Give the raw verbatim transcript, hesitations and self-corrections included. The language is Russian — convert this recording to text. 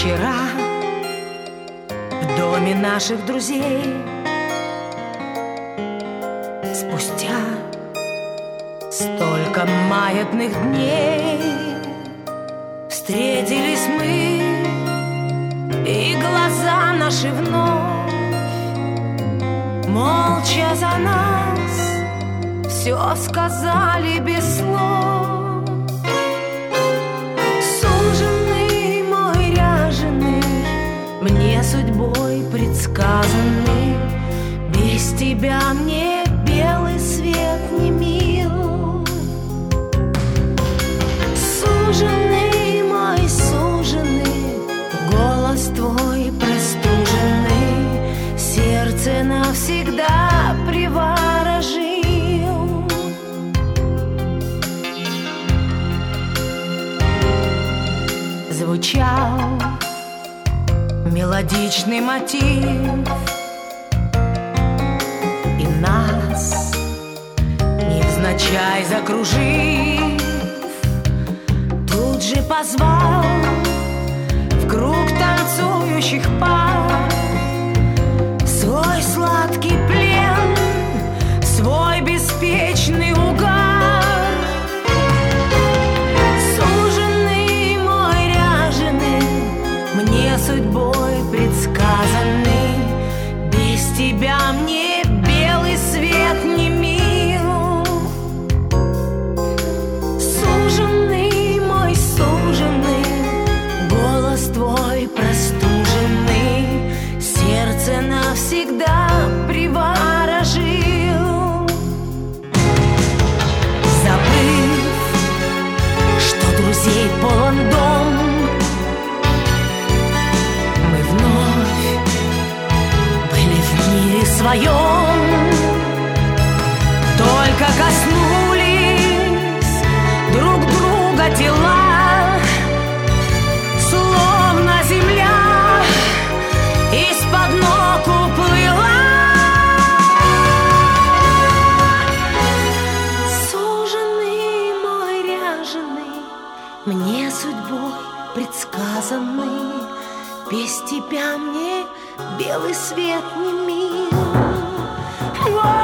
Вчера в доме наших друзей, спустя столько маятных дней, встретились мы, и глаза наши вновь молча за нас все сказали без слов. Суженый мой ряженый, мне судьбой предсказанный, без тебя мне белый свет не мил. Суженый мой, суженый, голос твой простуженный сердце навсегда приворожил. Звучал мелодичный мотив, и нас невзначай закружив, тут же позвал в круг танцующих пар свой сладкий плен, свой беспечный угар. Суженый мой ряженый, мне судьбой предсказанный, без тебя мне белый свет не мил. Суженый мой, суженый, голос твой простуженный сердце навсегда приворожил. Забыв, что друзей полон дом, мы вновь были в мире своем. Только коснулись друг друга тела, словно земля из-под ног уплыла. Суженый мой ряженый, мне судьбой предсказанный, без тебя мне белый свет не мил.